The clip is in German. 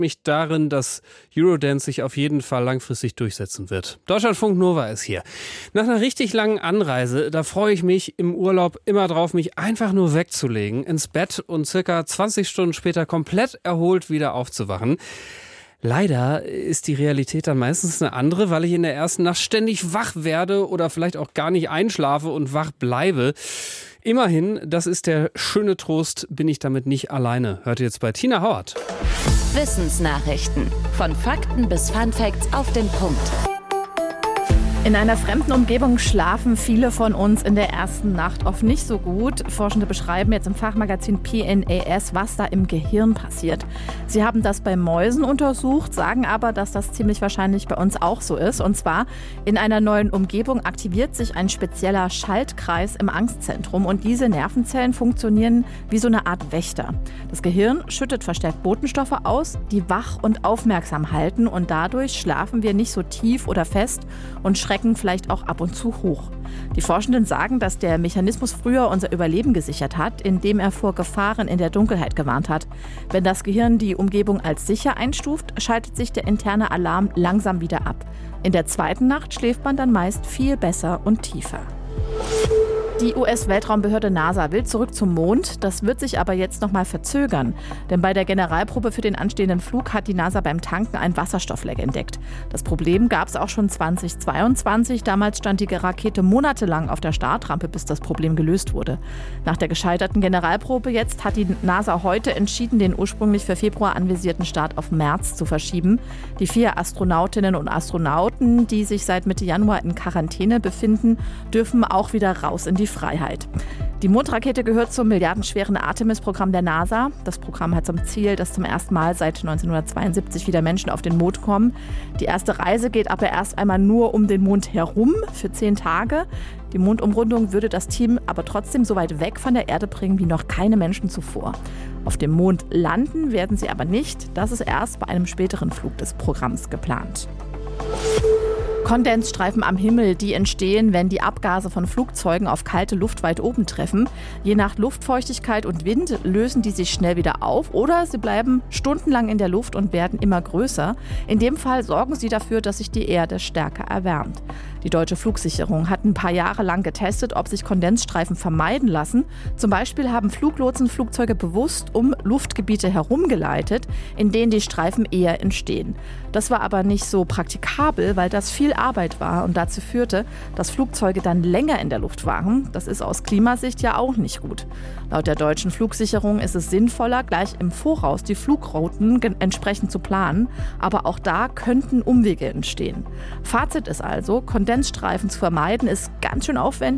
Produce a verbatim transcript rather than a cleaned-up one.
mich darin, dass Eurodance sich auf jeden Fall langfristig durchsetzen wird. Deutschlandfunk Nova ist hier. Nach einer richtig langen Anreise, da freue ich mich im Urlaub immer drauf, mich einfach nur wegzulegen, ins Bett und circa zwanzig Stunden später komplett erholt wieder aufzuwachen. Leider ist die Realität dann meistens eine andere, weil ich in der ersten Nacht ständig wach werde oder vielleicht auch gar nicht einschlafe und wach bleibe. Immerhin, das ist der schöne Trost, bin ich damit nicht alleine. Hört ihr jetzt bei Tina Howard. Wissensnachrichten. Von Fakten bis Funfacts auf den Punkt. In einer fremden Umgebung schlafen viele von uns in der ersten Nacht oft nicht so gut. Forschende beschreiben jetzt im Fachmagazin P N A S, was da im Gehirn passiert. Sie haben das bei Mäusen untersucht, sagen aber, dass das ziemlich wahrscheinlich bei uns auch so ist. Und zwar in einer neuen Umgebung aktiviert sich ein spezieller Schaltkreis im Angstzentrum. Und diese Nervenzellen funktionieren wie so eine Art Wächter. Das Gehirn schüttet verstärkt Botenstoffe aus, die wach und aufmerksam halten. Und dadurch schlafen wir nicht so tief oder fest und schrecken vielleicht auch ab und zu hoch. Die Forschenden sagen, dass der Mechanismus früher unser Überleben gesichert hat, indem er vor Gefahren in der Dunkelheit gewarnt hat. Wenn das Gehirn die Umgebung als sicher einstuft, schaltet sich der interne Alarm langsam wieder ab. In der zweiten Nacht schläft man dann meist viel besser und tiefer. Die U S-Weltraumbehörde NASA will zurück zum Mond. Das wird sich aber jetzt noch mal verzögern. Denn bei der Generalprobe für den anstehenden Flug hat die NASA beim Tanken ein Wasserstoffleck entdeckt. Das Problem gab es auch schon zweitausendzweiundzwanzig. Damals stand die Rakete monatelang auf der Startrampe, bis das Problem gelöst wurde. Nach der gescheiterten Generalprobe jetzt hat die NASA heute entschieden, den ursprünglich für Februar anvisierten Start auf März zu verschieben. Die vier Astronautinnen und Astronauten, die sich seit Mitte Januar in Quarantäne befinden, dürfen auch wieder raus in die Freiheit. Die Mondrakete gehört zum milliardenschweren Artemis-Programm der NASA. Das Programm hat zum Ziel, dass zum ersten Mal seit neunzehnhundertzweiundsiebzig wieder Menschen auf den Mond kommen. Die erste Reise geht aber erst einmal nur um den Mond herum für zehn Tage. Die Mondumrundung würde das Team aber trotzdem so weit weg von der Erde bringen wie noch keine Menschen zuvor. Auf dem Mond landen werden sie aber nicht. Das ist erst bei einem späteren Flug des Programms geplant. Kondensstreifen am Himmel, die entstehen, wenn die Abgase von Flugzeugen auf kalte Luft weit oben treffen. Je nach Luftfeuchtigkeit und Wind lösen die sich schnell wieder auf oder sie bleiben stundenlang in der Luft und werden immer größer. In dem Fall sorgen sie dafür, dass sich die Erde stärker erwärmt. Die Deutsche Flugsicherung hat ein paar Jahre lang getestet, ob sich Kondensstreifen vermeiden lassen. Zum Beispiel haben Fluglotsen Flugzeuge bewusst um Luftgebiete herumgeleitet, in denen die Streifen eher entstehen. Das war aber nicht so praktikabel, weil das viel Arbeit war und dazu führte, dass Flugzeuge dann länger in der Luft waren. Das ist aus Klimasicht ja auch nicht gut. Laut der Deutschen Flugsicherung ist es sinnvoller, gleich im Voraus die Flugrouten entsprechend zu planen. Aber auch da könnten Umwege entstehen. Fazit ist also, Kondensstreifen zu vermeiden ist ganz schön aufwendig.